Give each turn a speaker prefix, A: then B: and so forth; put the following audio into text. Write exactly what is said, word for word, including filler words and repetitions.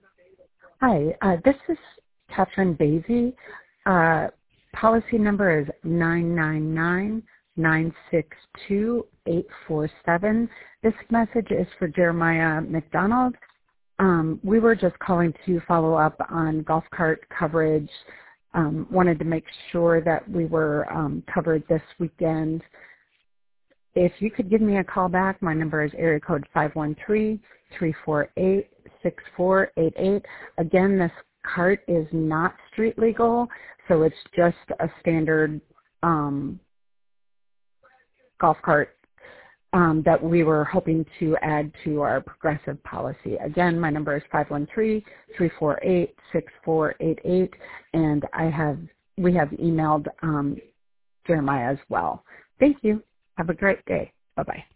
A: Hi, uh, this is Catherine Basie. Uh, policy number is nine nine nine nine six two eight four seven. This message is for Jeremiah McDonald. Um, we were just calling to follow up on golf cart coverage. Um, wanted to make sure that we were um, covered this weekend. If you could give me a call back, my number is area code five one three, three four eight, six four eight eight. Again, this cart is not street legal, so it's just a standard um, golf cart um, that we were hoping to add to our progressive policy. Again, my number is five one three, three four eight, six four eight eight, and I have we have emailed um, Jeremiah as well. Thank you. Have a great day. Bye-bye.